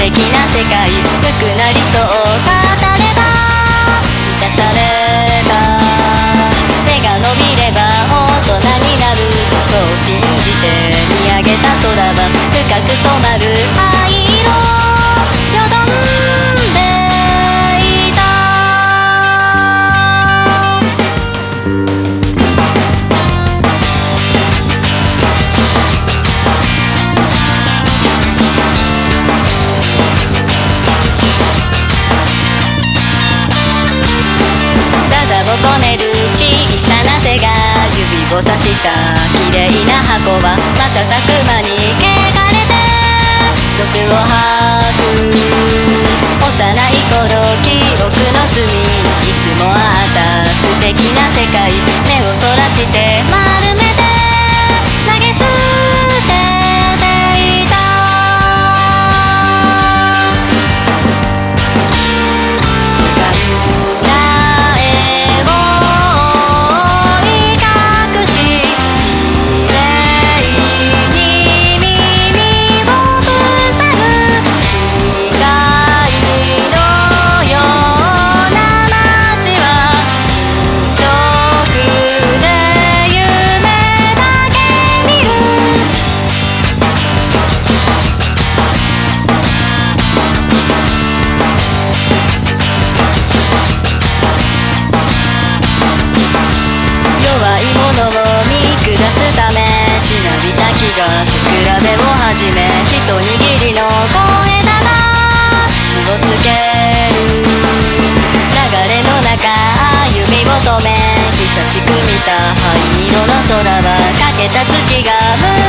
敵な世界無くなりそう語れば満たされた背が伸びれば大人になるそう信じて見上げた空は深く染まる灰色よどんでいたをこねる小さな手が指をさした綺麗な箱は瞬く間に汚れて毒を吐く幼い頃記憶の隅いつもあった素敵な世界目をそらして丸めて投げ捨てていた下すため忍びた気が桜べをはじめ一握りの声玉火をつける流れの中歩み求め久しく見た灰色の空は欠けた月が